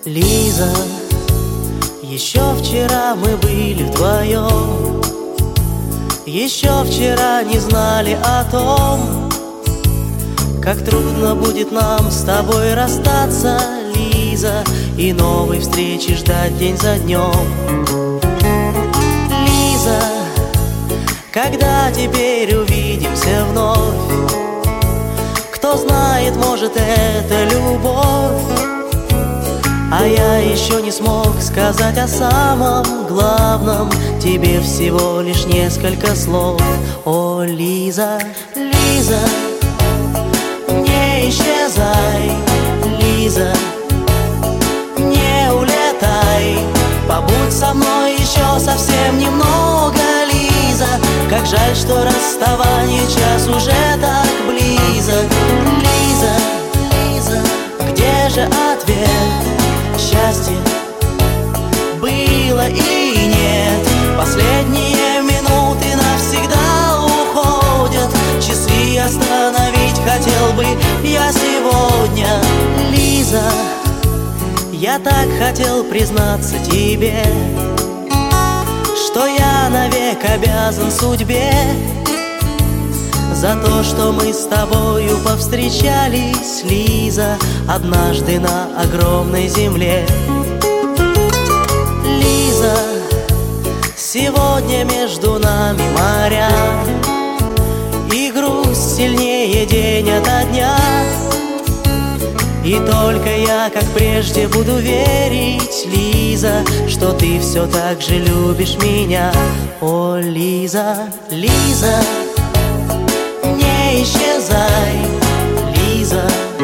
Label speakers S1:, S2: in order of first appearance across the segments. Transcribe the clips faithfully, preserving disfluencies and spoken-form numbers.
S1: Лиза, еще вчера мы были вдвоем, еще вчера не знали о том, как трудно будет нам с тобой расстаться, Лиза, и новой встречи ждать день за днем. Лиза, когда теперь увидимся вновь? Кто знает, может, это любовь. А я еще не смог сказать о самом главном, тебе всего лишь несколько слов. О, Лиза, Лиза, не исчезай, Лиза, не улетай, побудь со мной еще совсем немного, Лиза. Как жаль, что расставание час уже так близок. Лиза, Лиза, где же ответ? Счастье было и нет. Последние минуты навсегда уходят. Часы остановить хотел бы я сегодня. Лиза, я так хотел признаться тебе, что я навек обязан судьбе за то, что мы с тобою повстречались, Лиза, однажды на огромной земле. Лиза, сегодня между нами моря, и грусть сильнее день ото дня. И только я, как прежде, буду верить, Лиза, что ты все так же любишь меня. О, Лиза, Лиза, не исчезай, Лиза,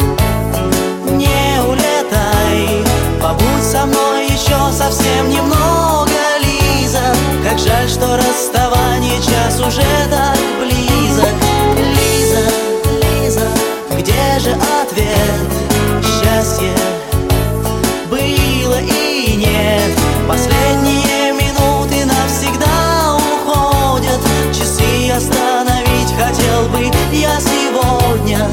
S1: не улетай, побудь со мной еще совсем немного, Лиза. Как жаль, что расставание час уже так близок. Лиза, Лиза, где же ответ? Счастье было и нет. Последние минуты навсегда уходят. Часы остановить хотел бы я сегодня.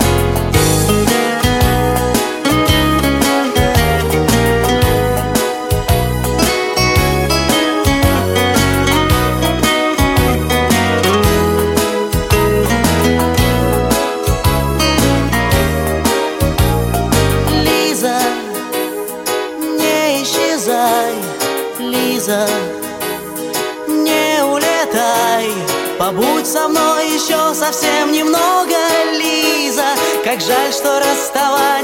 S1: Лиза, не исчезай, Лиза, не улетай, побудь со мной еще совсем немного, Лиза. Как жаль, что расставание